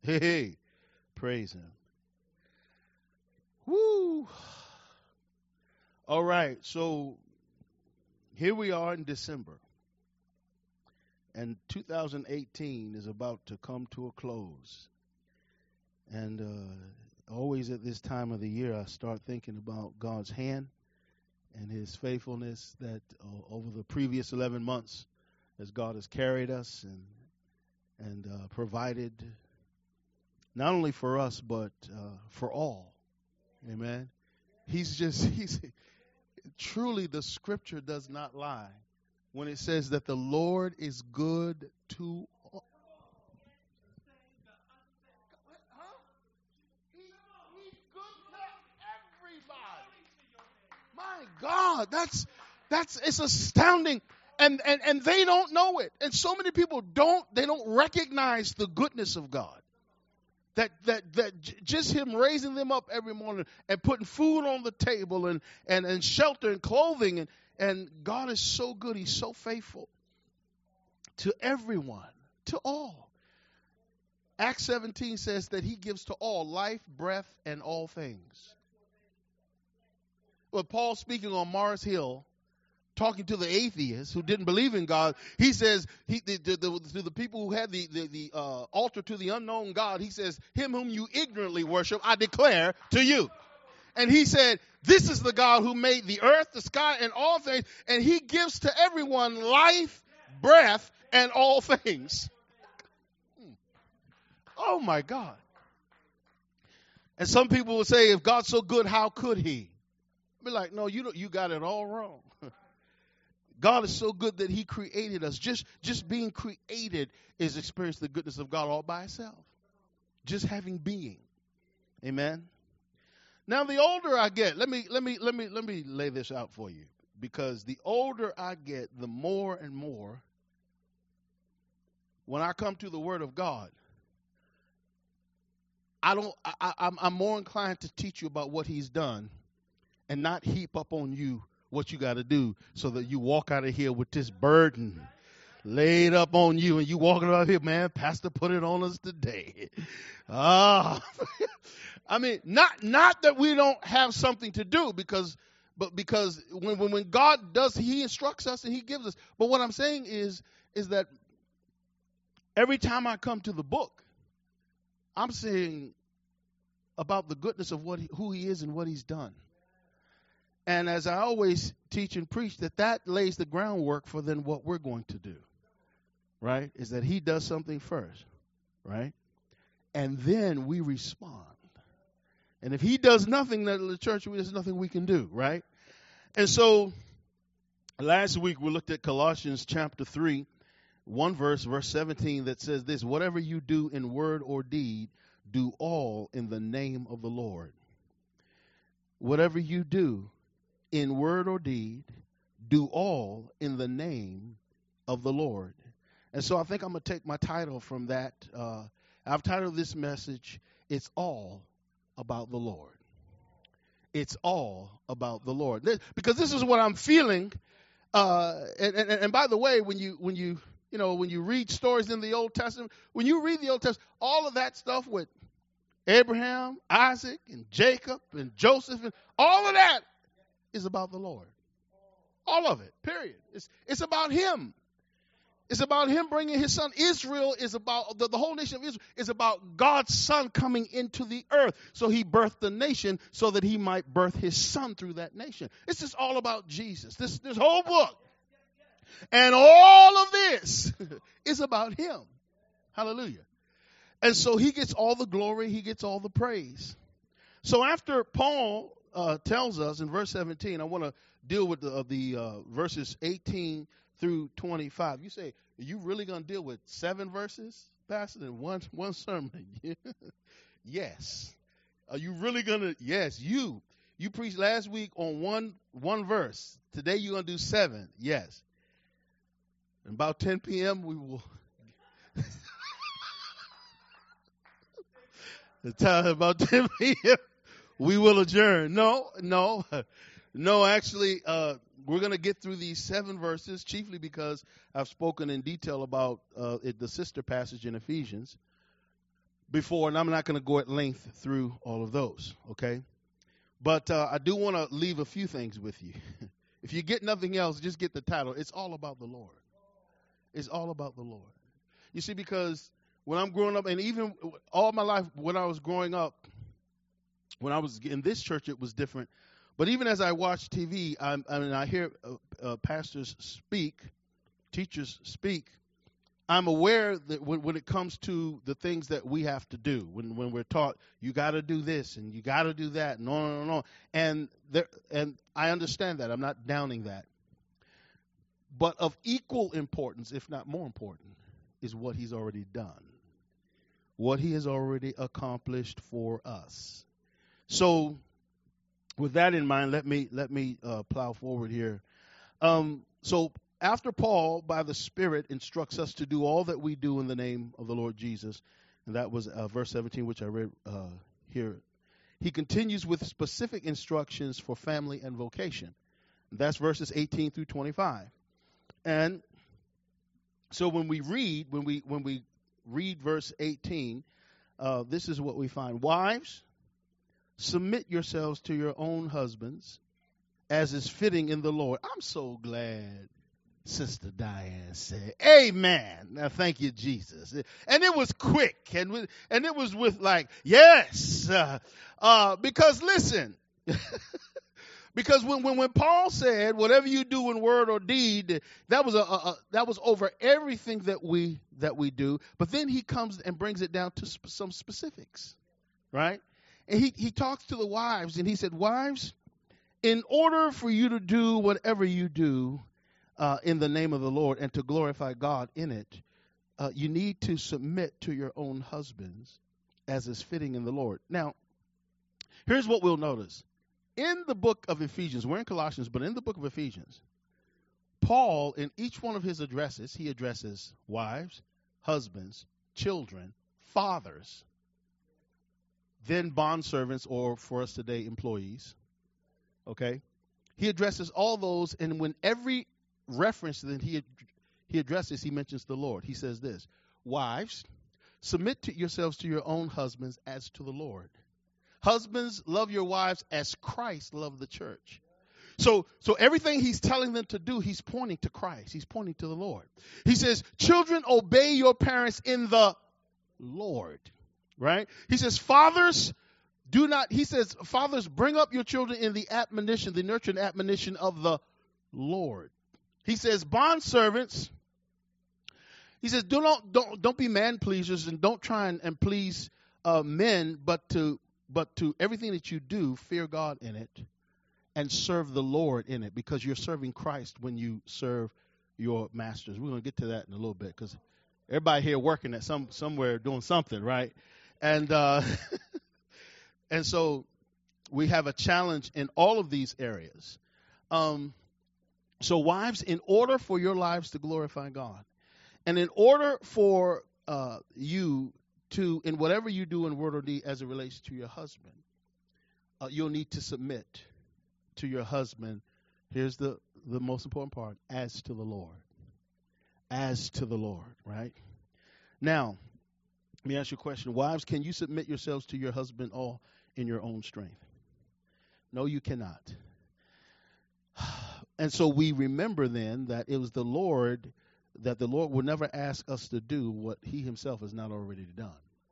Hey, hey, praise him. Woo. All right, so here we are in December, and 2018 is about to come to a close. And always at this time of the year, I start thinking about God's hand and his faithfulness that over the previous 11 months, as God has carried us and provided not only for us, but for all. Amen. He's truly, the scripture does not lie when it says that the Lord is good to all. He's good to everybody. My God, it's astounding. And they don't know it. And so many people don't recognize the goodness of God. That just him raising them up every morning and putting food on the table and shelter and clothing and God is so good. He's so faithful to everyone, to all. Acts 17 says that he gives to all life, breath, and all things. Well, Paul speaking on Mars Hill, talking to the atheists who didn't believe in God, he says to the people who had the altar to the unknown God, he says, him whom you ignorantly worship, I declare to you. And he said, this is the God who made the earth, the sky, and all things, and he gives to everyone life, breath, and all things. Oh, my God. And some people will say, if God's so good, how could he? I'll be like, no, you got it all wrong. God is so good that he created us. Just being created is experiencing the goodness of God all by itself. Just having being. Amen. Now, the older I get, let me lay this out for you, because the older I get, the more and more, when I come to the Word of God, I'm more inclined to teach you about what he's done and not heap up on you what you got to do so that you walk out of here with this burden laid up on you and you walking out here, man, Pastor put it on us today. I mean, not that we don't have something to do, because when God does, he instructs us and he gives us. But what I'm saying is that every time I come to the book, I'm saying about the goodness of who he is and what he's done. And as I always teach and preach, that lays the groundwork for then what we're going to do, right? Is that he does something first, right? And then we respond. And if he does nothing, then the church, there's nothing we can do, right? And so last week we looked at Colossians chapter 3, verse 17, that says this: whatever you do in word or deed, do all in the name of the Lord. Whatever you do in word or deed, do all in the name of the Lord. And so I think I'm going to take my title from that. I've titled this message, It's All About the Lord. It's all about the Lord. Because this is what I'm feeling. And by the way, when you read stories in the Old Testament, when you read the Old Testament, all of that stuff with Abraham, Isaac, and Jacob, and Joseph, and all of that is about the Lord. All of it, period. It's about him. It's about him bringing his son. Israel is about, the whole nation of Israel is about God's son coming into the earth. So he birthed the nation so that he might birth his son through that nation. It's just all about Jesus. This whole book. And all of this is about him. Hallelujah. And so he gets all the glory. He gets all the praise. So after Paul tells us in verse 17, I want to deal with the verses 18 through 25. You say, are you really going to deal with 7 verses, Pastor, in one sermon? Yes. Are you really going to? Yes, you preached last week on one verse. Today you're going to do 7. Yes. And about 10 p.m. we will. The time about 10 p.m. we will adjourn. No. Actually, we're going to get through these 7 verses, chiefly because I've spoken in detail about the sister passage in Ephesians. before, and I'm not going to go at length through all of those, okay? But I do want to leave a few things with you. If you get nothing else, just get the title. It's all about the Lord. It's all about the Lord. You see, because when I'm growing up, and even all my life when I was growing up, when I was in this church, it was different. But even as I watch TV, I hear pastors speak, teachers speak, I'm aware that when it comes to the things that we have to do, when we're taught, you got to do this and you got to do that, and on and on. And I understand that. I'm not downing that. But of equal importance, if not more important, is what he's already done, what he has already accomplished for us. So with that in mind, let me plow forward here. So after Paul, by the Spirit, instructs us to do all that we do in the name of the Lord Jesus, and that was verse 17, which I read here, he continues with specific instructions for family and vocation. That's verses 18 through 25. And so when we read verse 18, this is what we find. Wives, submit yourselves to your own husbands, as is fitting in the Lord. I'm so glad Sister Diane said, amen. Now, thank you, Jesus. And it was quick, and it was with like, yes. Because listen, because when Paul said, whatever you do in word or deed, that was over everything that we do. But then he comes and brings it down to some specifics, right? And he talks to the wives, and he said, wives, in order for you to do whatever you do, in the name of the Lord and to glorify God in it, you need to submit to your own husbands as is fitting in the Lord. Now, here's what we'll notice. In the book of Ephesians, we're in Colossians, but in the book of Ephesians, Paul, in each one of his addresses, he addresses wives, husbands, children, fathers, then bondservants, or for us today, employees. Okay? He addresses all those, and when every reference that he addresses, he mentions the Lord. He says this, wives, submit to yourselves to your own husbands as to the Lord. Husbands, love your wives as Christ loved the church. So everything he's telling them to do, he's pointing to Christ. He's pointing to the Lord. He says, children, obey your parents in the Lord. Right? He says, fathers, fathers, bring up your children in the admonition, the nurturing admonition of the Lord. He says, bondservants, he says, don't be man pleasers and don't try and please men, but to everything that you do, fear God in it and serve the Lord in it, because you're serving Christ when you serve your masters. We're going to get to that in a little bit, because everybody here working at somewhere doing something, right? And and so we have a challenge in all of these areas. So wives, in order for your lives to glorify God, and in order for you to, in whatever you do in word or deed as it relates to your husband, you'll need to submit to your husband. Here's the most important part, as to the Lord. As to the Lord, right? Now, let me ask you a question. Wives, can you submit yourselves to your husband all in your own strength? No, you cannot. And so we remember then that it was the Lord, that the Lord will never ask us to do what he himself has not already done.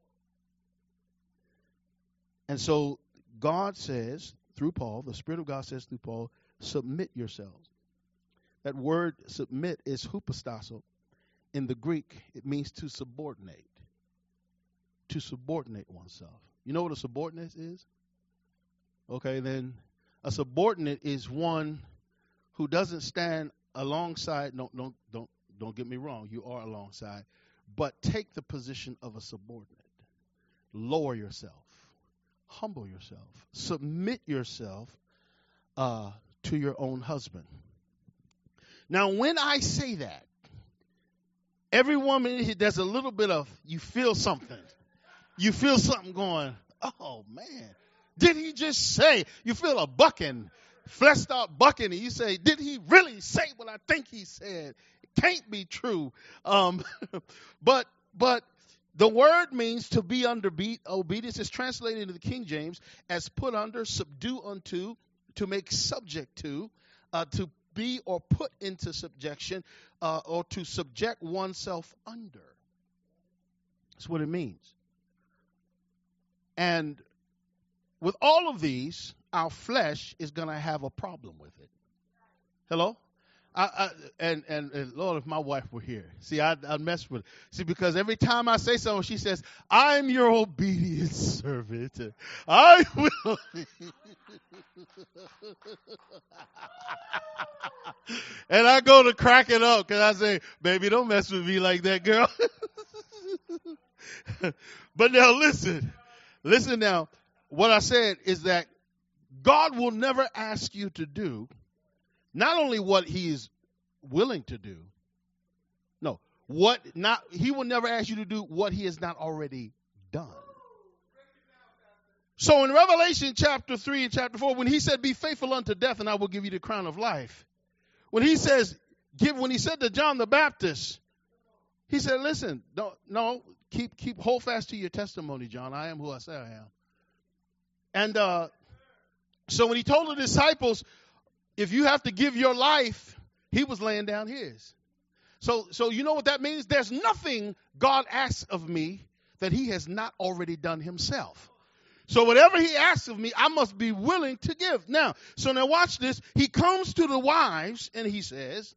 And so God says, through Paul, the Spirit of God says through Paul, submit yourselves. That word submit is hupostasso. In the Greek, it means to subordinate. To subordinate oneself. You know what a subordinate is? Okay, then a subordinate is one who doesn't stand alongside. Don't get me wrong. You are alongside, but take the position of a subordinate. Lower yourself, humble yourself, submit yourself to your own husband. Now, when I say that, every woman, there's a little bit of, you feel something. You feel something going, oh, man, did he just say? You feel a bucking, flesh start bucking, and you say, did he really say what I think he said? It can't be true. But The word means to be under obedience. Is translated into the King James as put under, subdue unto, to make subject to be or put into subjection, or to subject oneself under. That's what it means. And with all of these, our flesh is going to have a problem with it. Hello? And Lord, if my wife were here, see, I'd mess with it. See, because every time I say something, she says, I'm your obedient servant. I will. And I go to crack it up because I say, baby, don't mess with me like that, girl. But now listen now. What I said is that God will never ask you to do not only what he is willing to do, he will never ask you to do what he has not already done. So in Revelation chapter 3 and chapter 4, when he said, be faithful unto death and I will give you the crown of life. When he said to John the Baptist, he said, listen, keep hold fast to your testimony, John. I am who I say I am. And so when he told the disciples, if you have to give your life, he was laying down his. So you know what that means? There's nothing God asks of me that he has not already done himself. So whatever he asks of me, I must be willing to give. Now watch this. He comes to the wives and he says,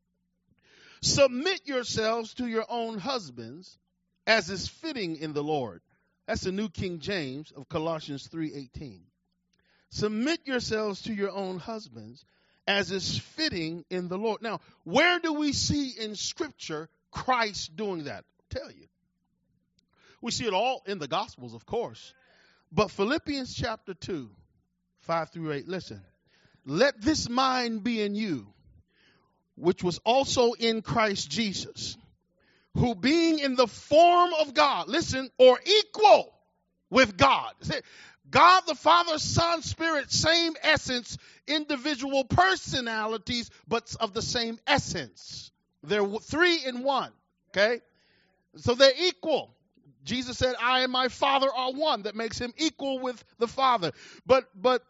submit yourselves to your own husbands as is fitting in the Lord. That's the New King James of Colossians 3:18. Submit yourselves to your own husbands as is fitting in the Lord. Now, where do we see in Scripture Christ doing that? I'll tell you. We see it all in the Gospels, of course. But Philippians chapter 2, 5 through 8, listen. Let this mind be in you, which was also in Christ Jesus, who being in the form of God, listen, or equal with God. God the Father, Son, Spirit, same essence, individual personalities, but of the same essence. They're three in one, okay? So they're equal. Jesus said, I and my Father are one. That makes him equal with the Father. But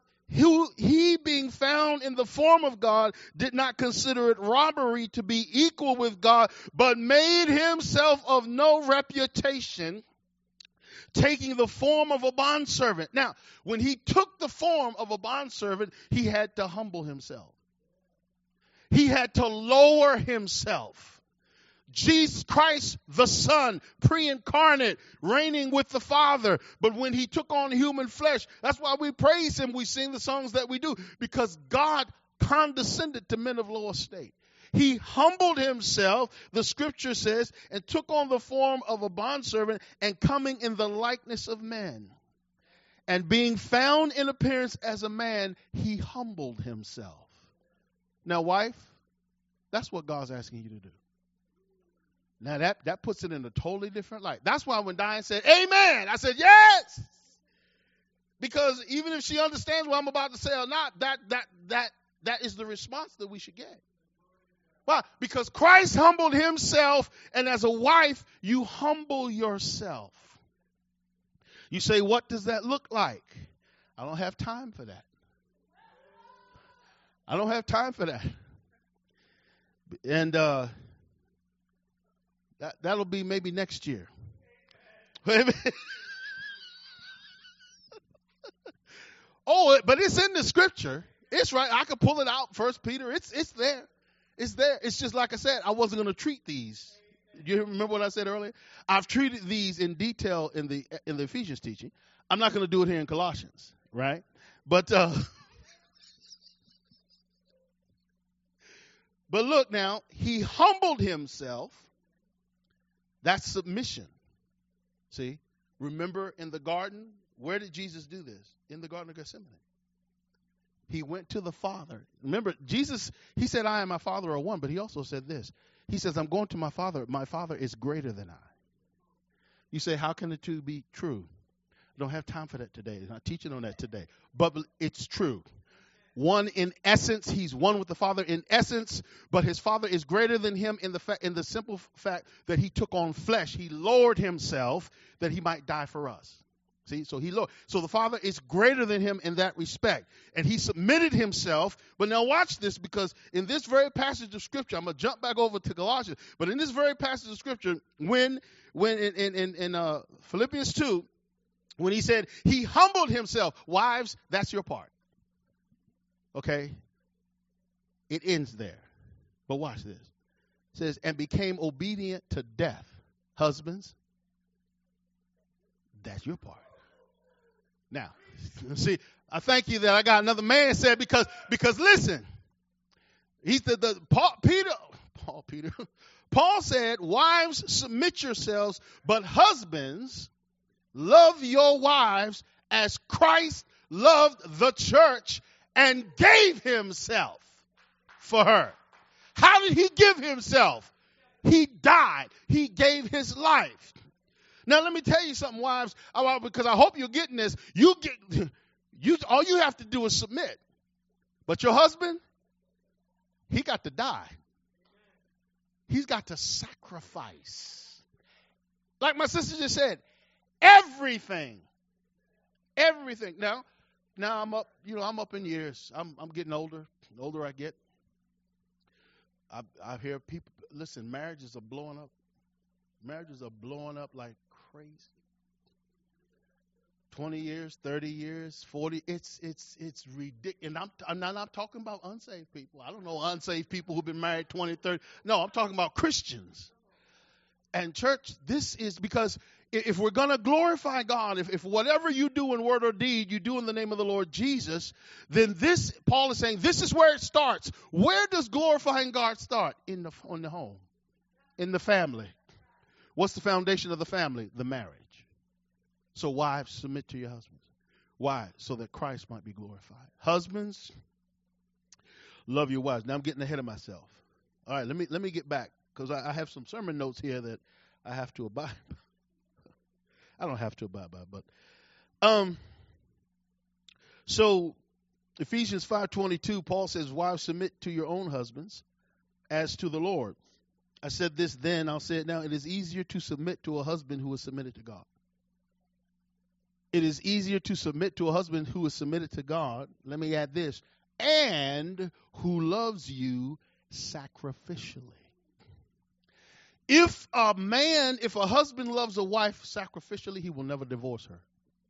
he being found in the form of God did not consider it robbery to be equal with God, but made himself of no reputation, taking the form of a bondservant. Now, when he took the form of a bondservant, he had to humble himself. He had to lower himself. Jesus Christ, the Son, pre-incarnate, reigning with the Father. But when he took on human flesh, that's why we praise him. We sing the songs that we do, because God condescended to men of low estate. He humbled himself, the scripture says, and took on the form of a bondservant, and coming in the likeness of men. And being found in appearance as a man, he humbled himself. Now, wife, that's what God's asking you to do. Now, that puts it in a totally different light. That's why when Diane said, amen, I said, yes. Because even if she understands what I'm about to say or not, that is the response that we should get. Why? Because Christ humbled himself, and as a wife, you humble yourself. You say, what does that look like? I don't have time for that. I don't have time for that. And that'll be maybe next year. Oh, but it's in the scripture. It's right. I could pull it out. 1 Peter. It's there. It's there. It's just like I said. I wasn't going to treat these. You remember what I said earlier? I've treated these in detail in the Ephesians teaching. I'm not going to do it here in Colossians, right? But look now. He humbled himself. That's submission. See, remember in the garden, where did Jesus do this? In the Garden of Gethsemane. He went to the Father. Remember, Jesus, he said, I and my Father are one, but he also said this. He says, I'm going to my Father. My Father is greater than I. You say, how can the two be true? I don't have time for that today. I'm not teaching on that today. But it's true. one in essence. He's one with the Father in essence, but his Father is greater than him in the simple fact that he took on flesh. He lowered himself that he might die for us. See, so so the Father is greater than him in that respect, and he submitted himself. But now watch this, because in this very passage of Scripture, I'm gonna jump back over to Colossians. But in this very passage of Scripture, when in Philippians 2, when he said he humbled himself, wives, that's your part. Okay, it ends there. But watch this. It says, and became obedient to death. Husbands, that's your part. Now, see, I thank you that I got another man said, because listen, he's Paul said, wives, submit yourselves, but husbands, love your wives as Christ loved the church and gave himself for her. How did he give himself? He died. He gave his life. Now, let me tell you something, wives, because I hope you're getting this. All you have to do is submit. But your husband, he got to die. He's got to sacrifice. Like my sister just said, everything. Everything. Now I'm up, I'm up in years. I'm getting older. The older I get, I hear people, listen, marriages are blowing up. Marriages are blowing up like crazy. 20 years, 30 years, 40, it's ridiculous. And I'm not talking about unsaved people. I don't know unsaved people who've been married 20, 30. No, I'm talking about Christians. And church, this is because if we're going to glorify God, if whatever you do in word or deed, you do in the name of the Lord Jesus, then Paul is saying, this is where it starts. Where does glorifying God start? In the home, in the family. What's the foundation of the family? The marriage. So wives, submit to your husbands. Why? So that Christ might be glorified. Husbands, love your wives. Now I'm getting ahead of myself. All right, let me get back, because I have some sermon notes here that I have to abide by. I don't have to abide by, but so Ephesians 5:22, Paul says, wives, submit to your own husbands as to the Lord. I said this then, I'll say it now. It is easier to submit to a husband who is submitted to God. It is easier to submit to a husband who is submitted to God. Let me add this. And who loves you sacrificially. If a husband loves a wife sacrificially, he will never divorce her.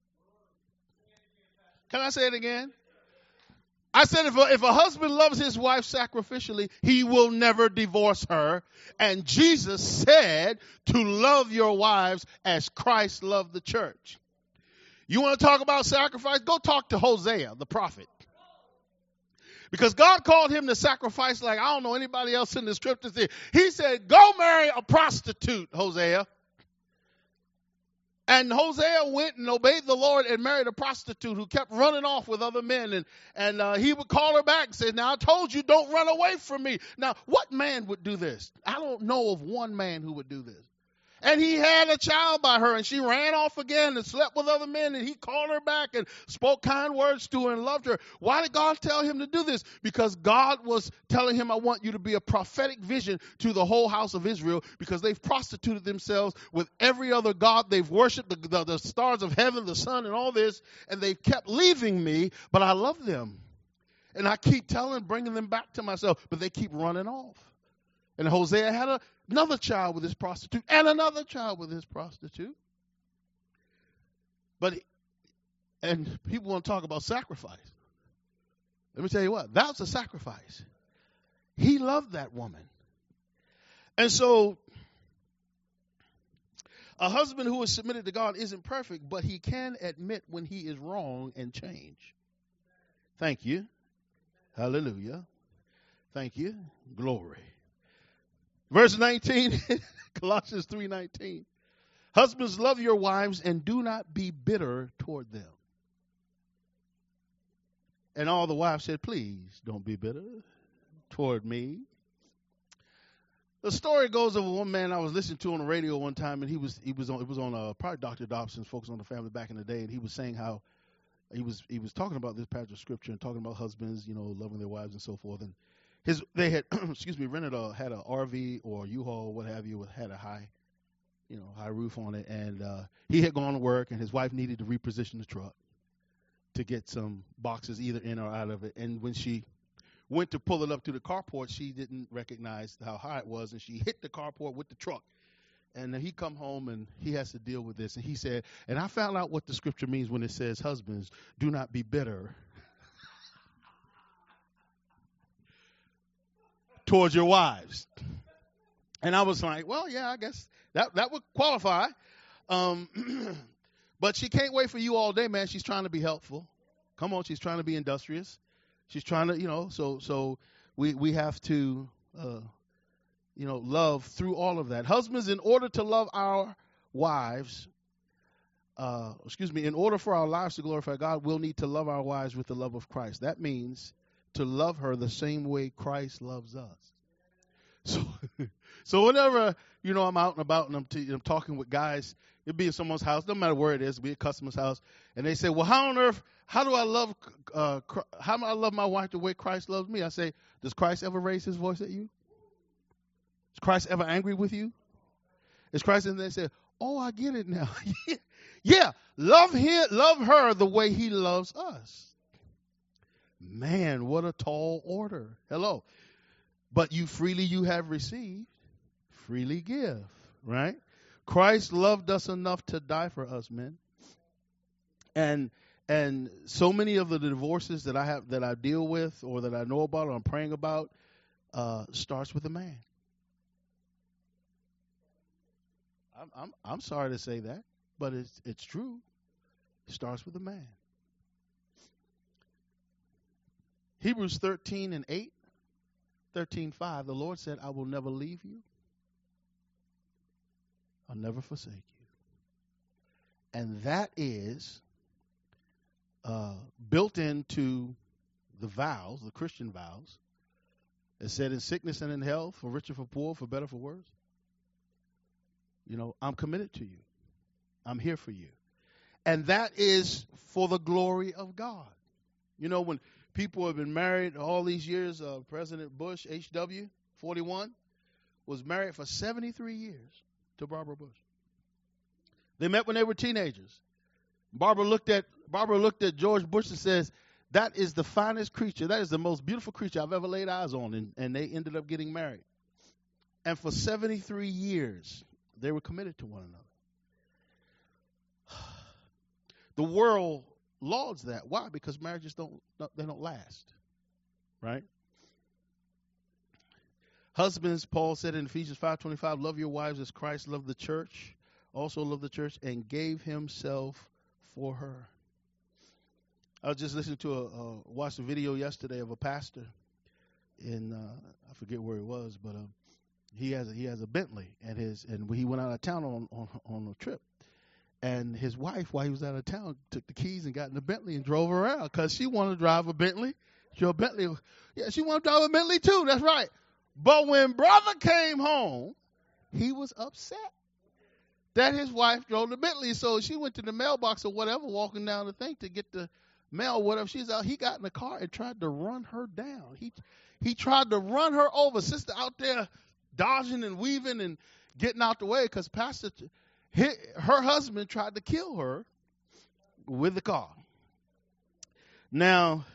Can I say it again? I said if a husband loves his wife sacrificially, he will never divorce her. And Jesus said to love your wives as Christ loved the church. You want to talk about sacrifice? Go talk to Hosea, the prophet. Because God called him to sacrifice like I don't know anybody else in the scriptures. He said, go marry a prostitute, Hosea. And Hosea went and obeyed the Lord and married a prostitute who kept running off with other men. And he would call her back and say, now I told you don't run away from me. Now, what man would do this? I don't know of one man who would do this. And he had a child by her, and she ran off again and slept with other men, and he called her back and spoke kind words to her and loved her. Why did God tell him to do this? Because God was telling him, I want you to be a prophetic vision to the whole house of Israel, because they've prostituted themselves with every other god. They've worshipped the stars of heaven, the sun, and all this, and they've kept leaving me, but I love them. And I keep bringing them back to myself, but they keep running off. And Hosea had another child with this prostitute and another child with this prostitute. And people want to talk about sacrifice. Let me tell you what, that was a sacrifice. He loved that woman. And so a husband who is submitted to God isn't perfect, but he can admit when he is wrong and change. Thank you. Hallelujah. Thank you. Glory. Verse 19, Colossians 3:19. Husbands, love your wives and do not be bitter toward them. And all the wives said, please don't be bitter toward me. The story goes of one man I was listening to on the radio one time, and it was on probably Dr. Dobson's Focus on the Family back in the day, and he was saying how he was talking about this passage of scripture and talking about husbands, loving their wives and so forth. And they had rented had a RV or U-Haul, what have you, had a high roof on it, and he had gone to work, and his wife needed to reposition the truck to get some boxes either in or out of it. And when she went to pull it up to the carport, she didn't recognize how high it was, and she hit the carport with the truck. And then he come home, and he has to deal with this. And he said, and I found out what the scripture means when it says, husbands, do not be bitter towards your wives. And I was like, well, yeah, I guess that would qualify. But she can't wait for you all day, man. She's trying to be helpful. Come on, she's trying to be industrious. She's trying to, so we have to, love through all of that. Husbands, in order to love our wives, in order for our lives to glorify God, we'll need to love our wives with the love of Christ. That means to love her the same way Christ loves us. So whenever, I'm out and about and I'm talking with guys, it'd be in someone's house, no matter where it is, it'd be a customer's house, and they say, well, how do I love my wife the way Christ loves me? I say, does Christ ever raise his voice at you? Is Christ ever angry with you? Is Christ in there and say, oh, I get it now. Yeah, love her the way he loves us. Man, what a tall order. Hello. But you have received, freely give, right? Christ loved us enough to die for us, men. And so many of the divorces that I deal with or that I know about or I'm praying about starts with a man. I'm sorry to say that, but it's true. It starts with a man. Hebrews 13:8, 13:5, the Lord said, I will never leave you. I'll never forsake you. And that is built into the vows, the Christian vows. It said in sickness and in health, for rich or for poor, for better, for worse. I'm committed to you. I'm here for you. And that is for the glory of God. When people have been married all these years, President Bush, H.W., 41, was married for 73 years to Barbara Bush. They met when they were teenagers. Barbara looked at George Bush and says, that is the finest creature. That is the most beautiful creature I've ever laid eyes on. And they ended up getting married. And for 73 years, they were committed to one another. The world lauds that. Why? Because marriages don't last. Right? Husbands, Paul said in Ephesians 5:25, love your wives as Christ loved the church, also loved the church, and gave himself for her. I was just listening to watched a video yesterday of a pastor in I forget where it was, but he has a Bentley, and he went out of town on a trip, and his wife, while he was out of town, took the keys and got in the Bentley and drove around because she wanted to drive a Bentley. She wanted to drive a Bentley too. That's right. But when brother came home, he was upset that his wife drove the Bentley. So she went to the mailbox or whatever, walking down the thing to get the mail, whatever she's out. He got in the car and tried to run her down. He tried to run her over. Sister out there dodging and weaving and getting out the way because her husband tried to kill her with the car. Now,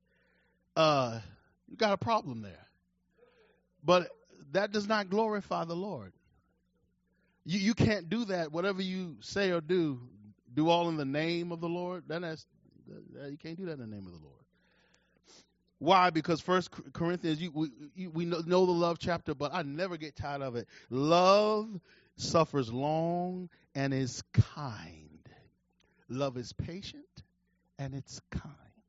you got a problem there. But that does not glorify the Lord. You can't do that. Whatever you say or do all in the name of the Lord. You can't do that in the name of the Lord. Why? Because 1 Corinthians, we know the love chapter, but I never get tired of it. Love suffers long and is kind. Love is patient and it's kind.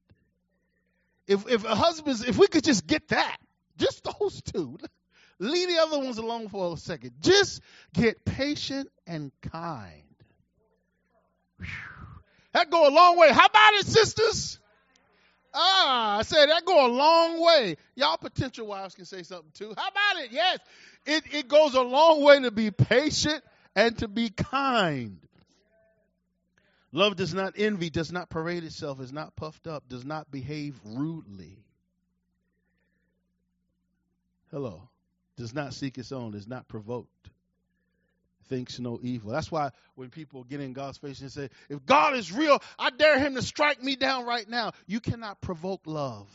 If we could just get that, just those two, leave the other ones alone for a second. Just get patient and kind. Whew. That go a long way. How about it, sisters? I said that go a long way. Y'all potential wives can say something too. How about it? Yes. It goes a long way to be patient and to be kind. Love does not envy, does not parade itself, is not puffed up, does not behave rudely. Hello. Does not seek its own, is not provoked, thinks no evil. That's why when people get in God's face and say, if God is real, I dare him to strike me down right now. You cannot provoke love.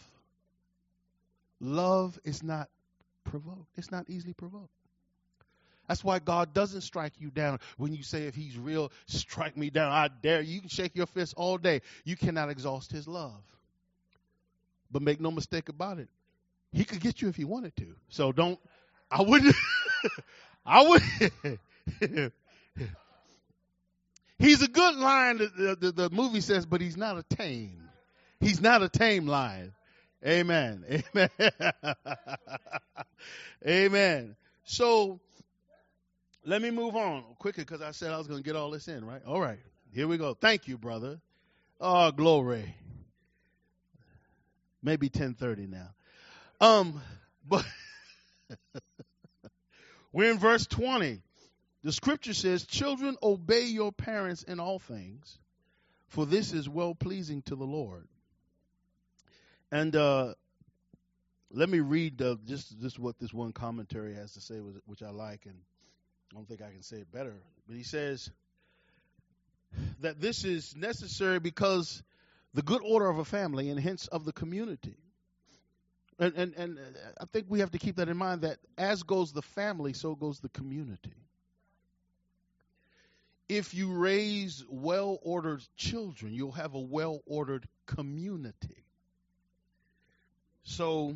Love is not provoked. It's not easily provoked. That's why God doesn't strike you down when you say, if he's real, strike me down. I dare you. You can shake your fist all day. You cannot exhaust his love. But make no mistake about it. He could get you if he wanted to. So I wouldn't. He's a good lion, the movie says, but he's not a tame. He's not a tame lion. Amen. Amen. Amen. So let me move on quickly because I said I was going to get all this in, right? All right. Here we go. Thank you, brother. Oh, glory. Maybe 10:30 now. But we're in verse 20. The scripture says, children, obey your parents in all things, for this is well-pleasing to the Lord. And let me read just what this one commentary has to say, which I like, and I don't think I can say it better. But he says that this is necessary because the good order of a family and hence of the community. And I think we have to keep that in mind, that as goes the family, so goes the community. If you raise well-ordered children, you'll have a well-ordered community. So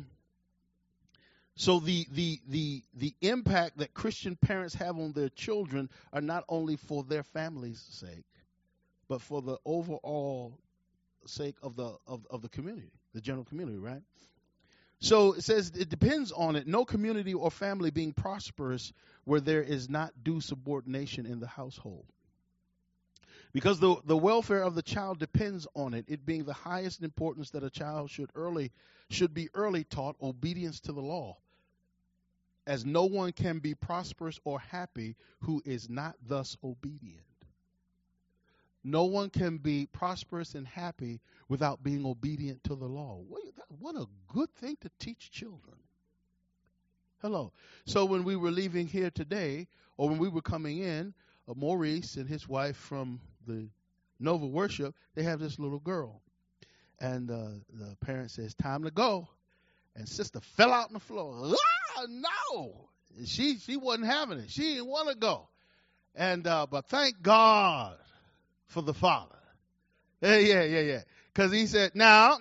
the impact that Christian parents have on their children are not only for their family's sake, but for the overall sake of the community, the general community, right? So it says it depends on it. No community or family being prosperous where there is not due subordination in the household. Because the welfare of the child depends on it, it being the highest importance that a child should be early taught obedience to the law, as no one can be prosperous or happy who is not thus obedient. No one can be prosperous and happy without being obedient to the law. What a good thing to teach children. Hello. So when we were leaving here today, or when we were coming in, Maurice and his wife from the Nova Worship, they have this little girl. And the parent says, time to go. And sister fell out on the floor. Ah, no. And she wasn't having it. She didn't want to go. And but thank God for the father. Yeah. Because he said, now,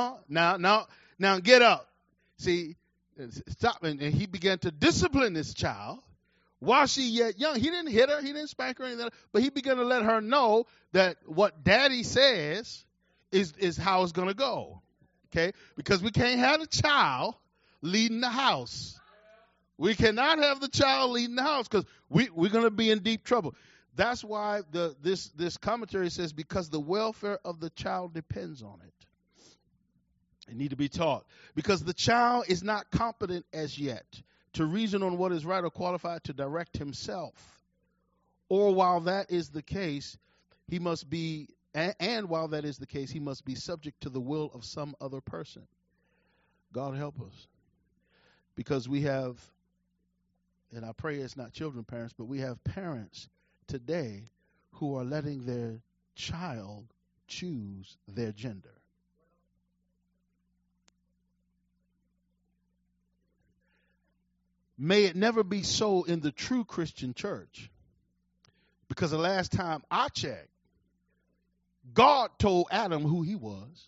get up. See, stop. And he began to discipline this child while she yet young. He didn't hit her. He didn't spank her or anything. But he began to let her know that what daddy says is how it's going to go. Okay? Because we can't have a child leading the house. We cannot have the child leading the house because we're going to be in deep trouble. That's why this commentary says, because the welfare of the child depends on it. It need to be taught. Because the child is not competent as yet to reason on what is right or qualified to direct himself. Or while that is the case, he must be subject to the will of some other person. God help us. Because we have, and I pray it's not children parents, but we have parents today who are letting their child choose their gender. May it never be so in the true Christian church. Because the last time I checked, God told Adam who he was.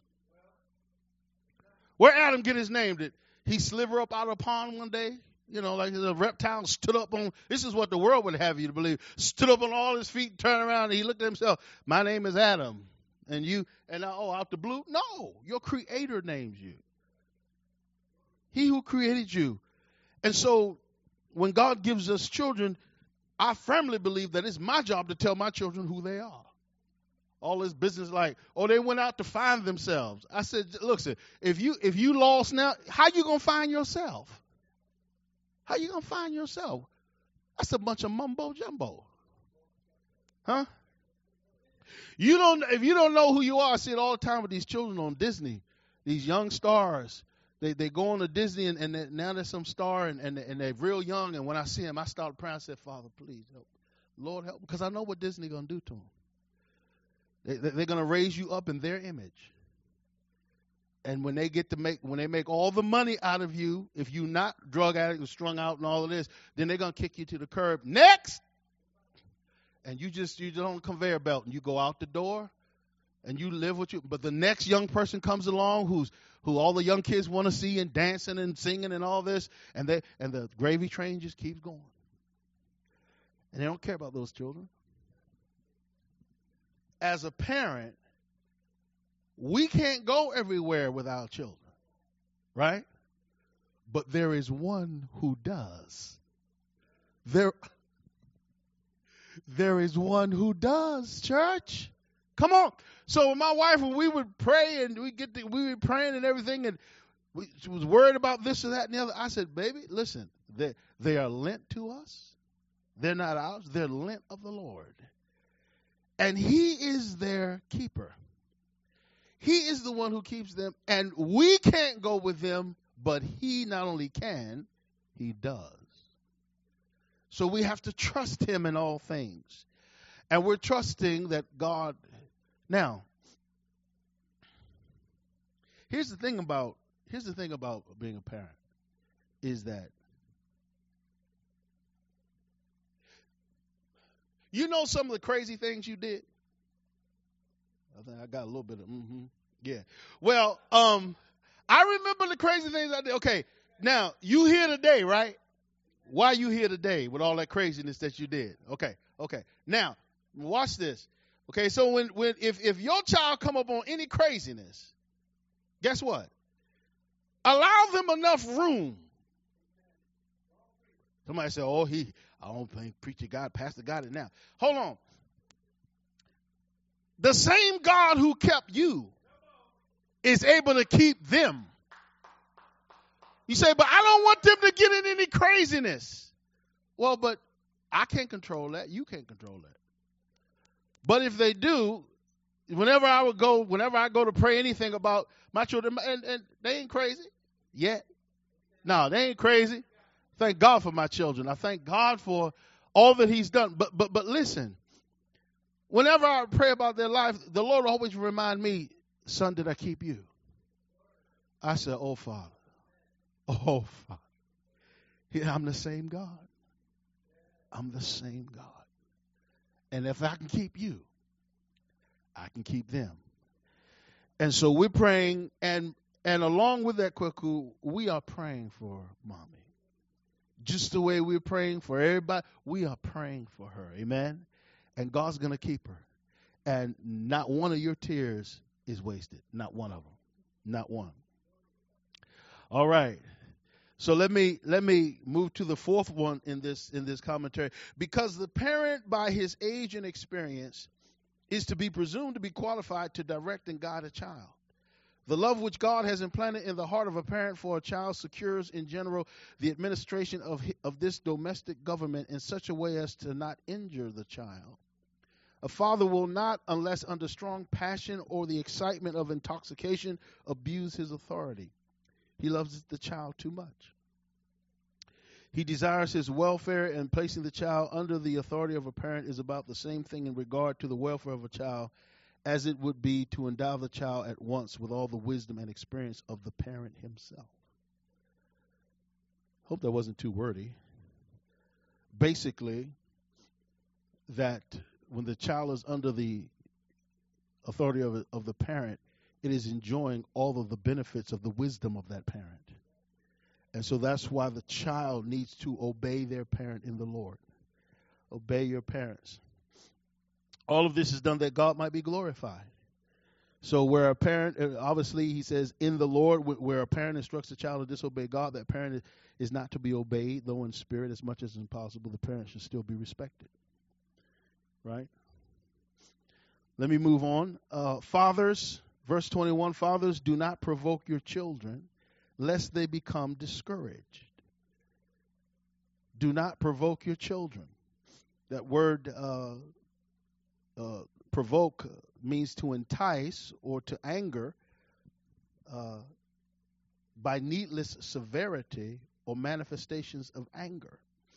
Where Adam get his name? Did he sliver up out of a pond one day? You know, like the reptile stood up on, this is what the world would have you to believe, stood up on all his feet, turned around, and he looked at himself. My name is Adam. And you, and out the blue? No, your creator names you. He who created you. And so when God gives us children, I firmly believe that it's my job to tell my children who they are. All this business like, they went out to find themselves. I said, look, sir, if you lost now, how you going to find yourself? How you going to find yourself? That's a bunch of mumbo jumbo. Huh? If you don't know who you are, I see it all the time with these children on Disney, these young stars. They go on to Disney now there's some star and they're real young. And when I see them, I start praying. I said, Father, please help. Lord, help. Because I know what Disney going to do to them. They're going to raise you up in their image. And when they make all the money out of you, if you're not drug addict or strung out and all of this, then they're going to kick you to the curb. Next! And you're on a conveyor belt and you go out the door and you live with you. But the next young person comes along who all the young kids want to see and dancing and singing and all this, and the gravy train just keeps going. And they don't care about those children. As a parent, we can't go everywhere with our children, right? But there is one who does. There is one who does, church. Come on. So with my wife, when we would pray and we were praying and everything, and she was worried about this or that and the other, I said, baby, listen, they are lent to us. They're not ours. They're lent of the Lord. And he is their keeper. He is the one who keeps them. And we can't go with them, but he not only can, he does. So we have to trust him in all things. And we're trusting that God. Now, here's the thing about being a parent is that you know some of the crazy things you did. I think I got a little bit of yeah. Well, I remember the crazy things I did. Okay, now you here today, right? Why are you here today with all that craziness that you did? Okay. Now, watch this. Okay, so if your child come up on any craziness, guess what? Allow them enough room. Somebody say, I don't think pastor got it now. Hold on. The same God who kept you is able to keep them. You say, but I don't want them to get in any craziness. Well, but I can't control that. You can't control that. But if they do, whenever I go to pray anything about my children, and they ain't crazy yet. No, they ain't crazy. Thank God for my children. I thank God for all that he's done. But listen, whenever I pray about their life, the Lord always remind me, son, did I keep you? I said, oh, Father. Oh, Father. Yeah, I'm the same God. I'm the same God. And if I can keep you, I can keep them. And so we're praying, and along with that, Kwaku, we are praying for mommy. Just the way we're praying for everybody, we are praying for her. Amen? And God's going to keep her. And not one of your tears is wasted. Not one of them. Not one. All right. So let me move to the fourth one in this commentary. Because the parent, by his age and experience, is to be presumed to be qualified to direct and guide a child. The love which God has implanted in the heart of a parent for a child secures, in general, the administration of this domestic government in such a way as to not injure the child. A father will not, unless under strong passion or the excitement of intoxication, abuse his authority. He loves the child too much. He desires his welfare, and placing the child under the authority of a parent is about the same thing in regard to the welfare of a child as it would be to endow the child at once with all the wisdom and experience of the parent himself. Hope that wasn't too wordy. Basically, that when the child is under the authority of the parent, it is enjoying all of the benefits of the wisdom of that parent. And so that's why the child needs to obey their parent in the Lord. Obey your parents. All of this is done that God might be glorified. So where a parent, obviously he says in the Lord, where a parent instructs a child to disobey God, that parent is not to be obeyed, though in spirit as much as impossible, the parent should still be respected. Right? Let me move on. Fathers, verse 21, fathers, do not provoke your children, lest they become discouraged. Do not provoke your children. That word provoke means to entice or to anger by needless severity or manifestations of anger.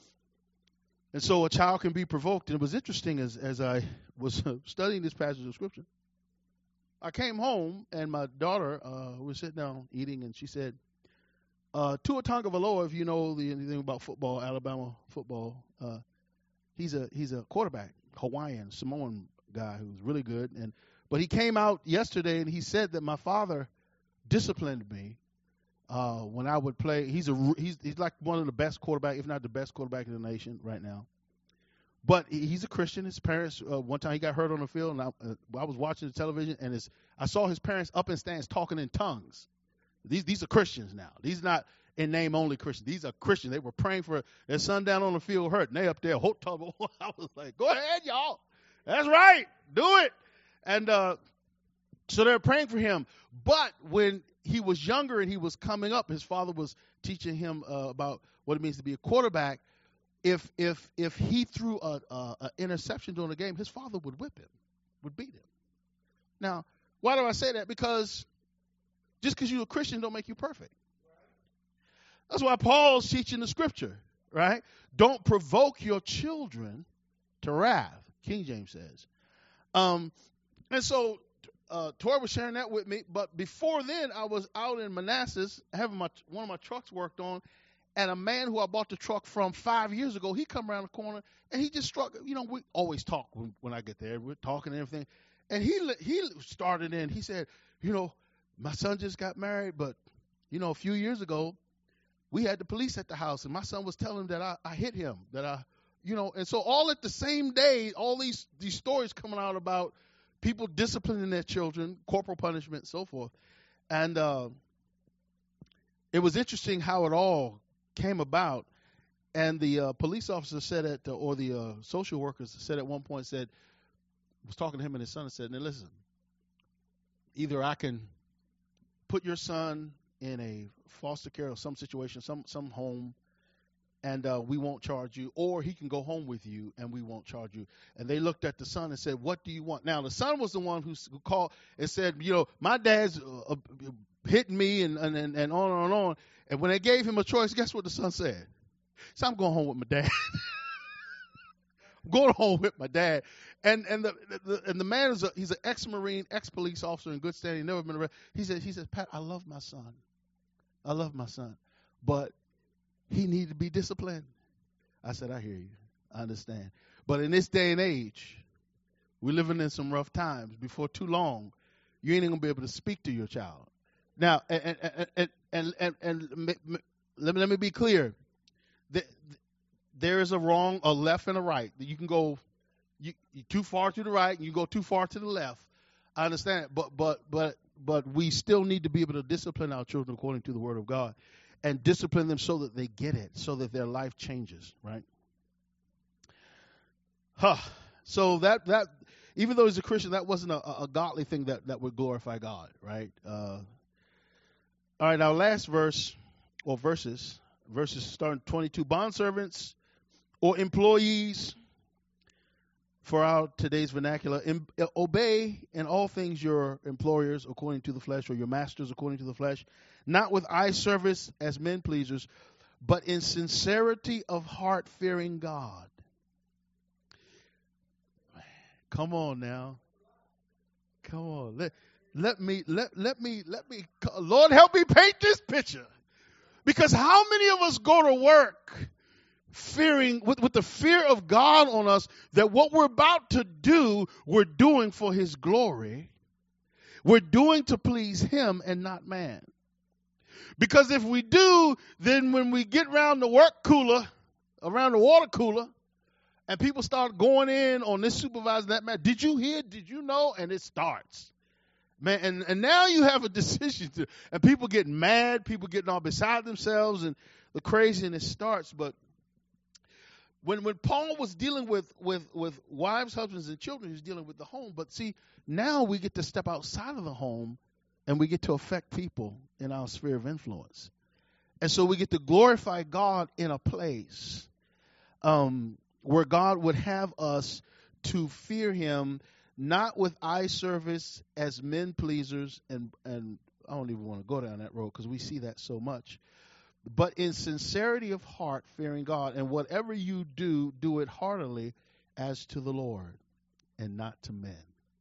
And so a child can be provoked. And it was interesting as I was studying this passage of Scripture. I came home, and my daughter was sitting down eating, and she said, Tua Tagovailoa, if you know anything about football, Alabama football, he's a quarterback, Hawaiian, Samoan guy who's really good. But he came out yesterday, and he said that my father disciplined me when I would play. He's like one of the best quarterback, if not the best quarterback in the nation right now. But he's a Christian. His parents, one time he got hurt on the field, and I was watching the television, and I saw his parents up in stands talking in tongues. These are Christians now. These are not in name only Christians. These are Christians. They were praying for their son down on the field hurt, and they up there, hot tub. I was like, go ahead, y'all. That's right. Do it. And so they're praying for him. But when he was younger and he was coming up, his father was teaching him about what it means to be a quarterback. If he threw an interception during the game, his father would whip him, would beat him. Now, why do I say that? Because just because you're a Christian don't make you perfect. That's why Paul's teaching the Scripture, right? Don't provoke your children to wrath, King James says. And so Tori was sharing that with me. But before then, I was out in Manassas having one of my trucks worked on. And a man who I bought the truck from 5 years ago, he come around the corner, and he just struck. We always talk when I get there. We're talking and everything. And he started in. He said, my son just got married, but, a few years ago, we had the police at the house, and my son was telling him that I hit him, and so all at the same day, all these stories coming out about people disciplining their children, corporal punishment, and so forth. And it was interesting how it all came about. And the police officer said or the social workers said at one point, was talking to him and his son and said, now listen, either I can put your son in a foster care or some situation, some home, and we won't charge you, or he can go home with you and we won't charge you. And they looked at the son and said, what do you want? Now, the son was the one who called and said, my dad's hitting me and on and on. And when they gave him a choice, guess what the son said? He said, I'm going home with my dad. I'm going home with my dad. And the man he's an ex-Marine, ex-police officer in good standing, never been arrested. He said, Pat, I love my son. But he needed to be disciplined. I said, I hear you. I understand. But in this day and age, we're living in some rough times. Before too long, you ain't going to be able to speak to your child. Now, and let me be clear. There is a wrong, a left, and a right. You can go you too far to the right, and you go too far to the left. I understand, but we still need to be able to discipline our children according to the Word of God, and discipline them so that they get it, so that their life changes. Right? So that even though he's a Christian, that wasn't a godly thing that would glorify God. Right? All right, our last verses starting 22. Bondservants or employees, for our today's vernacular, obey in all things your employers according to the flesh, or your masters according to the flesh, not with eye service as men pleasers, but in sincerity of heart, fearing God. Come on now. Come on. Let me, Lord, help me paint this picture. Because how many of us go to work fearing, with the fear of God on us, that what we're about to do, we're doing for His glory. We're doing to please Him and not man. Because if we do, then when we get around the water cooler, and people start going in on this supervisor, that man, did you hear? Did you know? And it starts. Man, and now you have a decision and people get mad, people getting all beside themselves, and the craziness starts. But when Paul was dealing with wives, husbands, and children, he was dealing with the home. But see, now we get to step outside of the home, and we get to affect people in our sphere of influence. And so we get to glorify God in a place where God would have us to fear Him, not with eye service as men pleasers, and I don't even want to go down that road because we see that so much, but in sincerity of heart, fearing God. And whatever you do, do it heartily as to the Lord and not to men.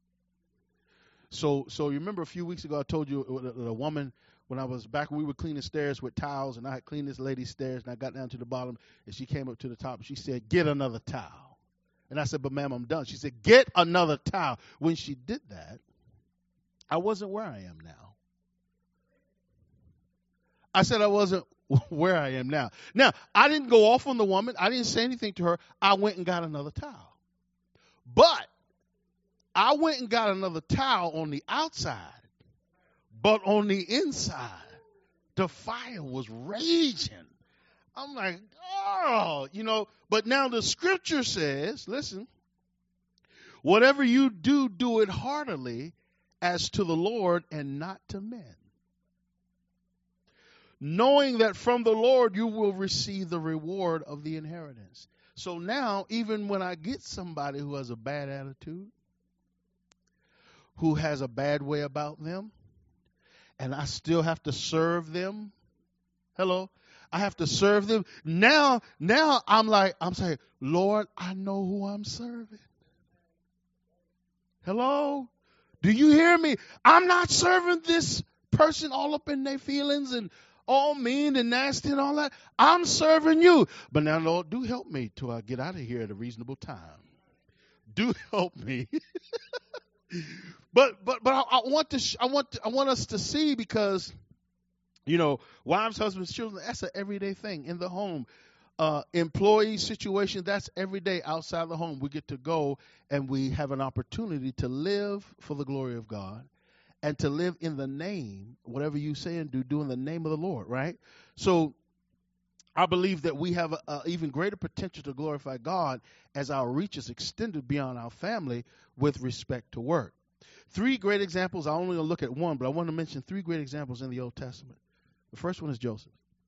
So you remember a few weeks ago I told you a woman, when I was back, we were cleaning stairs with towels, and I had cleaned this lady's stairs, and I got down to the bottom, and she came up to the top, and she said, "Get another towel." And I said, "But ma'am, I'm done." She said, "Get another towel." When she did that, I wasn't where I am now. I said I wasn't where I am now. Now, I didn't go off on the woman. I didn't say anything to her. I went and got another towel. But I went and got another towel on the outside. But on the inside, the fire was raging. I'm like, oh, but now the scripture says, listen, whatever you do, do it heartily as to the Lord and not to men, knowing that from the Lord you will receive the reward of the inheritance. So now, even when I get somebody who has a bad attitude, who has a bad way about them, and I still have to serve them. Hello? I have to serve them. Now I'm saying, Lord, I know who I'm serving. Hello? Do you hear me? I'm not serving this person all up in their feelings and all mean and nasty and all that. I'm serving you. But now, Lord, do help me till I get out of here at a reasonable time. Do help me. But I want us to see, because wives, husbands, children, that's an everyday thing in the home. Employee situation, that's every day outside the home. We get to go and we have an opportunity to live for the glory of God and to live in the name, whatever you say and do in the name of the Lord, right? So I believe that we have an even greater potential to glorify God as our reach is extended beyond our family with respect to work. 3 great examples. I only going to look at one, but I want to mention 3 great examples in the Old Testament. The first one is Joseph.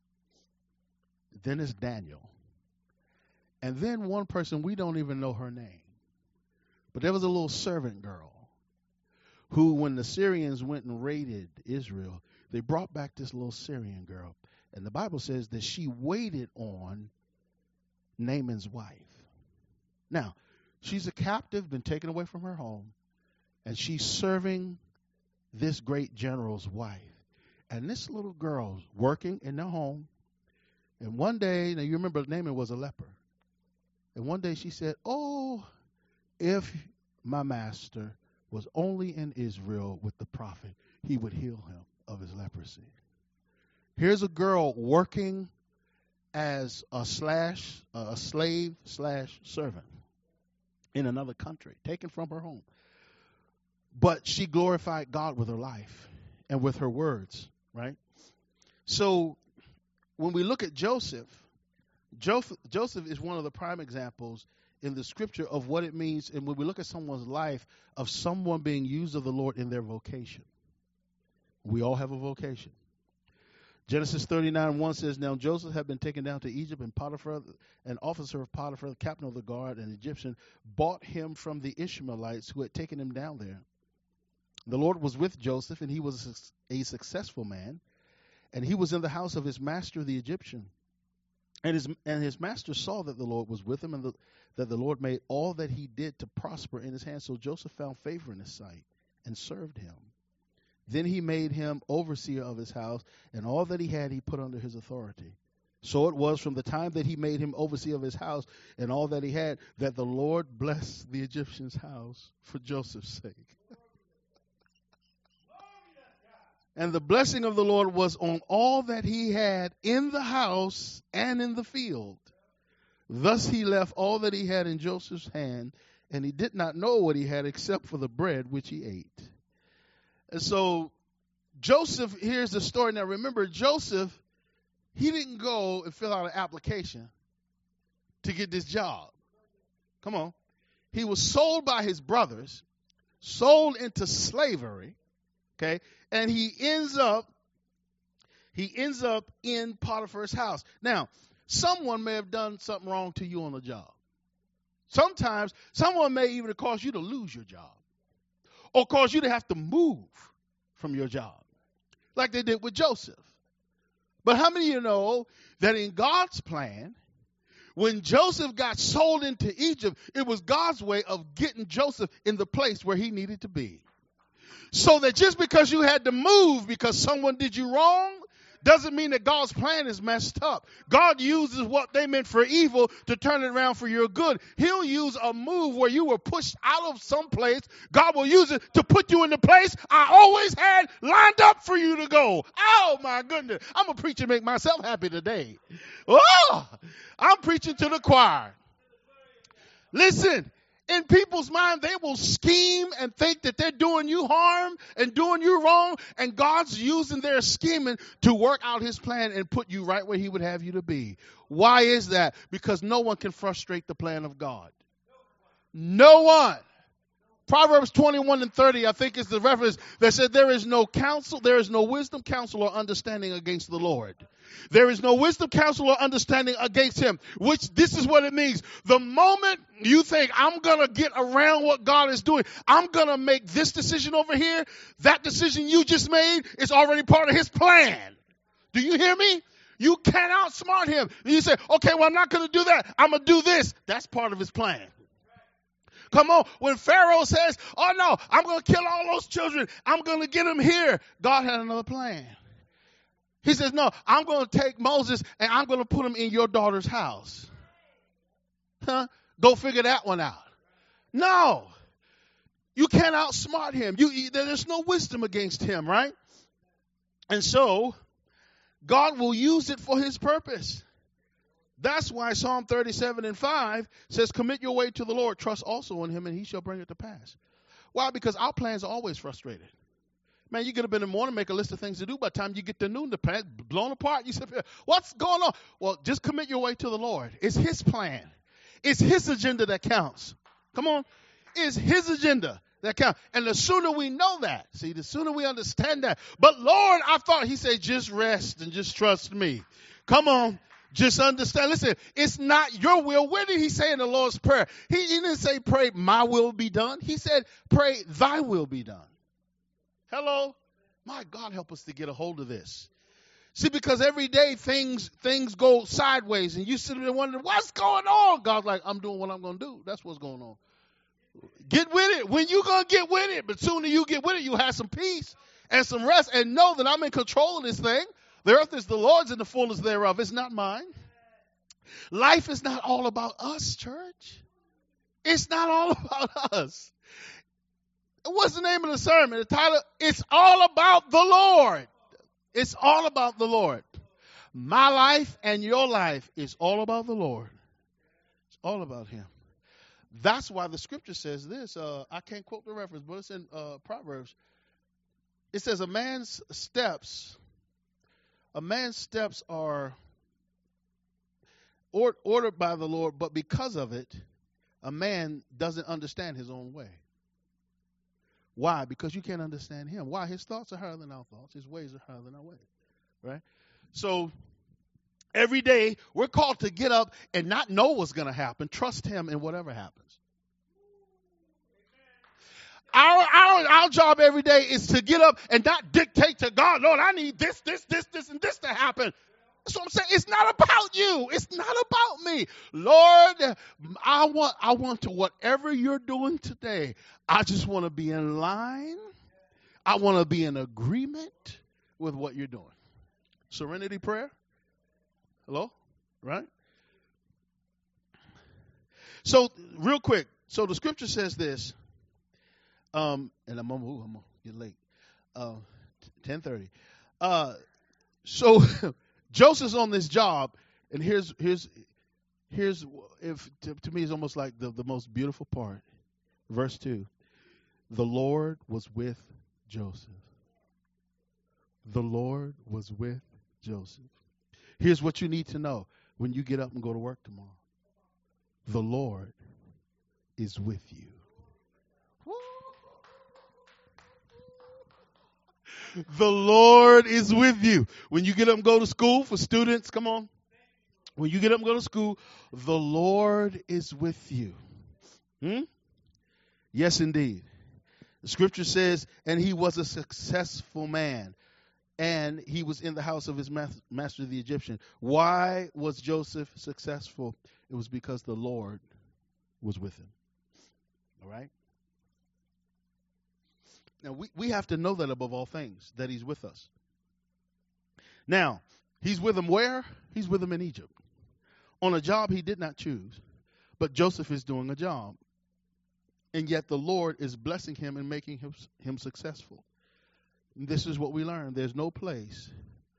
Then is Daniel. And then one person, we don't even know her name. But there was a little servant girl who, when the Syrians went and raided Israel, they brought back this little Syrian girl. And the Bible says that she waited on Naaman's wife. Now, she's a captive, been taken away from her home, and she's serving this great general's wife. And this little girl's working in their home. And one day, now you remember Naaman was a leper. And one day she said, "Oh, if my master was only in Israel with the prophet, he would heal him of his leprosy." Here's a girl working as a slave/servant in another country, taken from her home. But she glorified God with her life and with her words, right? So when we look at Joseph is one of the prime examples in the scripture of what it means, and when we look at someone's life, of someone being used of the Lord in their vocation. We all have a vocation. Genesis 39:1 says, "Now Joseph had been taken down to Egypt, and Potiphar, an officer of Potiphar, the captain of the guard, an Egyptian, bought him from the Ishmaelites who had taken him down there. The Lord was with Joseph, and he was a successful man, and he was in the house of his master, the Egyptian. And his master saw that the Lord was with him, and that the Lord made all that he did to prosper in his hands. So Joseph found favor in his sight and served him. Then he made him overseer of his house, and all that he had he put under his authority. So it was from the time that he made him overseer of his house and all that he had, that the Lord blessed the Egyptian's house for Joseph's sake. And the blessing of the Lord was on all that he had in the house and in the field. Thus he left all that he had in Joseph's hand, and he did not know what he had except for the bread which he ate." And so Joseph, here's the story. Now remember, Joseph, he didn't go and fill out an application to get this job. Come on. He was sold by his brothers, sold into slavery, okay? And he ends up in Potiphar's house. Now, someone may have done something wrong to you on the job. Sometimes someone may even cause you to lose your job. or cause you to have to move from your job, like they did with Joseph. But how many of you know that in God's plan, when Joseph got sold into Egypt, it was God's way of getting Joseph in the place where he needed to be. So that just because you had to move because someone did you wrong, doesn't mean that God's plan is messed up. God uses what they meant for evil to turn it around for your good. He'll use a move where you were pushed out of some place. God will use it to put you in the place I always had lined up for you to go. Oh, my goodness. I'm a preacher to make myself happy today. Oh, I'm preaching to the choir. Listen. In people's mind, they will scheme and think that they're doing you harm and doing you wrong, and God's using their scheming to work out his plan and put you right where he would have you to be. Why is that? Because no one can frustrate the plan of God. No one. Proverbs 21:30, I think, is the reference that said there is no counsel, there is no wisdom, counsel, or understanding against the Lord. There is no wisdom, counsel, or understanding against him, which this is what it means. The moment you think, I'm going to get around what God is doing, I'm going to make this decision over here, that decision you just made is already part of his plan. Do you hear me? You can't outsmart him. You say, okay, well, I'm not going to do that. I'm going to do this. That's part of his plan. Come on. When Pharaoh says, oh, no, I'm going to kill all those children. I'm going to get them here. God had another plan. He says, no, I'm going to take Moses and I'm going to put him in your daughter's house. Huh? Go figure that one out. No. You can't outsmart him. There's no wisdom against him, right? And so God will use it for his purpose. That's why Psalm 37:5 says, commit your way to the Lord, trust also in him, and he shall bring it to pass. Why? Because our plans are always frustrated. Man, you get up in the morning, make a list of things to do. By the time you get to noon, the plan's blown apart. You say, what's going on? Well, just commit your way to the Lord. It's his plan. It's his agenda that counts. Come on. It's his agenda that counts. And the sooner we know that, see, the sooner we understand that. But Lord, I thought he said, just rest and just trust me. Come on. Just understand. Listen, it's not your will. Where did he say in the Lord's Prayer? He didn't say pray my will be done. He said pray thy will be done. Hello? My God, help us to get a hold of this. See, because every day things go sideways and you sit there wondering, what's going on? God's like, I'm doing what I'm going to do. That's what's going on. Get with it. When you going to get with it? But sooner you get with it, you'll have some peace and some rest and know that I'm in control of this thing. The earth is the Lord's and the fullness thereof. It's not mine. Life is not all about us, church. It's not all about us. What's the name of the sermon? The title, it's all about the Lord. It's all about the Lord. My life and your life is all about the Lord. It's all about him. That's why the scripture says this. I can't quote the reference, but it's in Proverbs. It says a man's steps are ordered by the Lord, but because of it, a man doesn't understand his own way. Why? Because you can't understand him. Why? His thoughts are higher than our thoughts. His ways are higher than our ways. Right? So every day we're called to get up and not know what's going to happen. Trust him in whatever happens. Our job every day is to get up and not dictate to God, Lord, I need this, and this to happen. That's what I'm saying. It's not about you. It's not about me. Lord, I want to, whatever you're doing today, I just want to be in line. I want to be in agreement with what you're doing. Serenity prayer. Hello? Right? So, real quick. So, the scripture says this. And I'm gonna get late. 10:30. So Joseph's on this job, and here's if to me it's almost like the most beautiful part. Verse 2. The Lord was with Joseph. The Lord was with Joseph. Here's what you need to know when you get up and go to work tomorrow. The Lord is with you. The Lord is with you. When you get up and go to school, for students, come on. When you get up and go to school, the Lord is with you. Yes, indeed. Scripture says, and he was a successful man, and he was in the house of his master, the Egyptian. Why was Joseph successful? It was because the Lord was with him. All right? Now, we have to know that above all things, that he's with us. Now, he's with him where? He's with him in Egypt. On a job he did not choose, but Joseph is doing a job. And yet the Lord is blessing him and making him successful. And this is what we learn. There's no place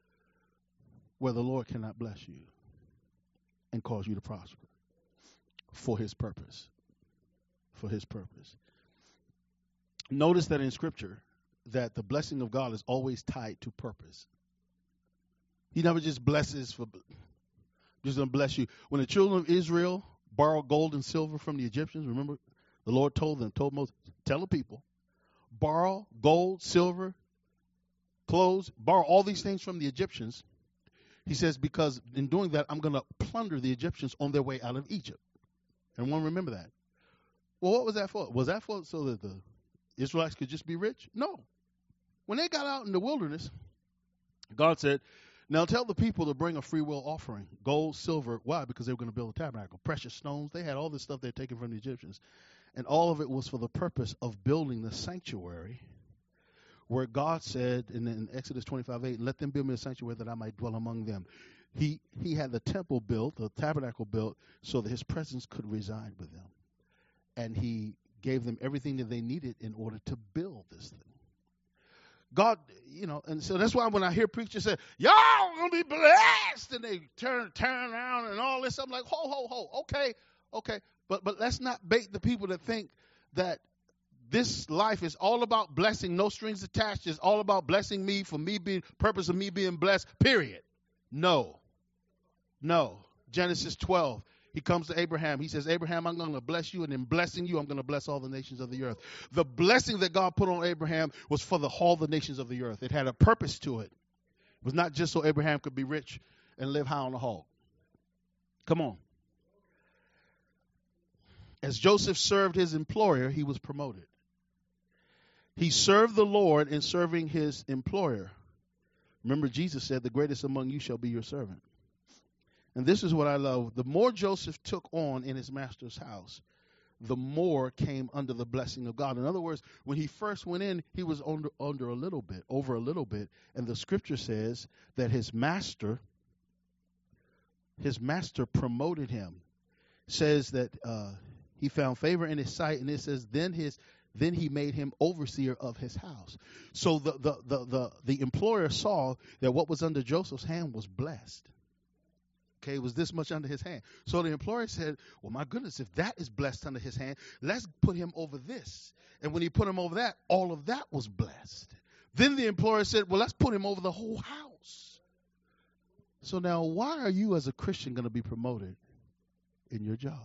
where the Lord cannot bless you and cause you to prosper for his purpose. For his purpose. Notice that in Scripture that the blessing of God is always tied to purpose. He never just blesses for just going to bless you. When the children of Israel borrowed gold and silver from the Egyptians, remember the Lord told Moses, tell the people, borrow gold, silver, clothes, borrow all these things from the Egyptians. He says, because in doing that, I'm going to plunder the Egyptians on their way out of Egypt. Everyone remember that? Well, what was that for? Was that for so that the Israelites could just be rich? No. When they got out in the wilderness, God said, now tell the people to bring a free will offering, gold, silver. Why? Because they were going to build a tabernacle. Precious stones. They had all this stuff they'd taken from the Egyptians. And all of it was for the purpose of building the sanctuary where God said in Exodus 25:8, let them build me a sanctuary that I might dwell among them. He had the temple built, the tabernacle built, so that his presence could reside with them. And he gave them everything that they needed in order to build this thing. God, and so that's why when I hear preachers say, y'all going to be blessed, and they turn around and all this, I'm like, ho, okay. But let's not bait the people that think that this life is all about blessing, no strings attached. It's all about blessing me for me being, purpose of me being blessed, period. No. Genesis 12. He comes to Abraham. He says, Abraham, I'm going to bless you, and in blessing you, I'm going to bless all the nations of the earth. The blessing that God put on Abraham was for all the nations of the earth. It had a purpose to it. It was not just so Abraham could be rich and live high on a hog. Come on. As Joseph served his employer, he was promoted. He served the Lord in serving his employer. Remember, Jesus said, the greatest among you shall be your servant. And this is what I love. The more Joseph took on in his master's house, the more came under the blessing of God. In other words, when he first went in, he was over a little bit. And the scripture says that his master promoted him. Says that he found favor in his sight, and it says then he made him overseer of his house. So the employer saw that what was under Joseph's hand was blessed. Okay, it was this much under his hand. So the employer said, well, my goodness, if that is blessed under his hand, let's put him over this. And when he put him over that, all of that was blessed. Then the employer said, well, let's put him over the whole house. So now why are you as a Christian going to be promoted in your job?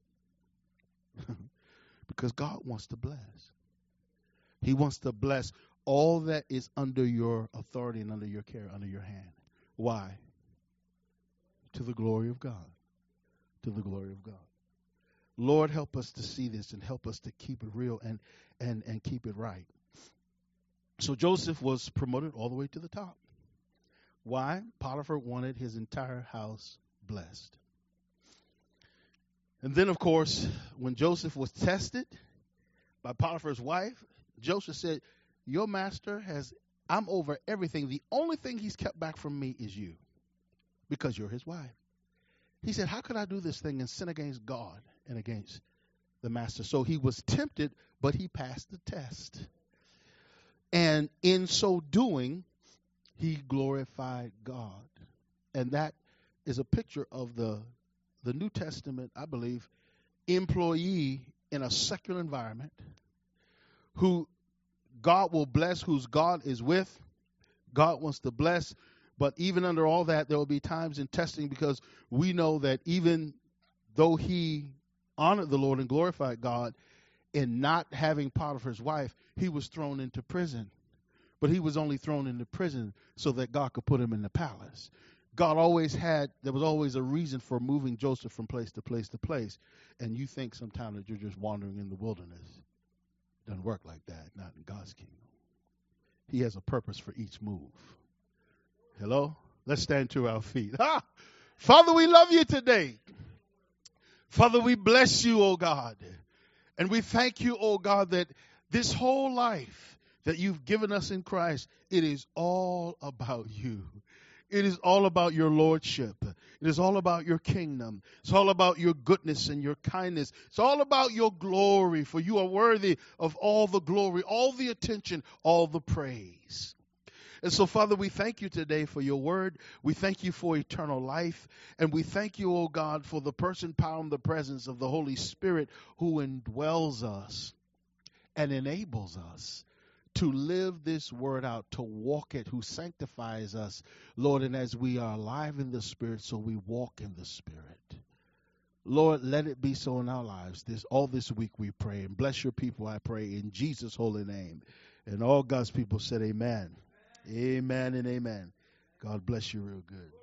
Because God wants to bless. He wants to bless all that is under your authority and under your care, under your hand. Why? To the glory of God. To the glory of God. Lord, help us to see this and help us to keep it real and keep it right. So Joseph was promoted all the way to the top. Why? Potiphar wanted his entire house blessed. And then, of course, when Joseph was tested by Potiphar's wife, Joseph said, your master I'm over everything. The only thing he's kept back from me is you, because you're his wife. He said, how could I do this thing and sin against God and against the master? So he was tempted, but he passed the test. And in so doing, he glorified God. And that is a picture of the New Testament, I believe, employee in a secular environment who God will bless, whose God is with. God wants to bless. But even under all that, there will be times in testing, because we know that even though he honored the Lord and glorified God in not having Potiphar's wife, he was thrown into prison. But he was only thrown into prison so that God could put him in the palace. There was always a reason for moving Joseph from place to place to place. And you think sometimes that you're just wandering in the wilderness. Doesn't work like that, not in God's kingdom. He has a purpose for each move. Hello? Let's stand to our feet. Father, we love you today. Father, we bless you, oh God. And we thank you, oh God, that this whole life that you've given us in Christ, it is all about you. It is all about your lordship. It is all about your kingdom. It's all about your goodness and your kindness. It's all about your glory, for you are worthy of all the glory, all the attention, all the praise. And so, Father, we thank you today for your word. We thank you for eternal life. And we thank you, oh God, for the person, power, and the presence of the Holy Spirit who indwells us and enables us to live this word out, to walk it, who sanctifies us, Lord, and as we are alive in the Spirit, so we walk in the Spirit. Lord, let it be so in our lives. All this week we pray. And bless your people, I pray, in Jesus' holy name. And all God's people said amen. Amen and amen. God bless you real good.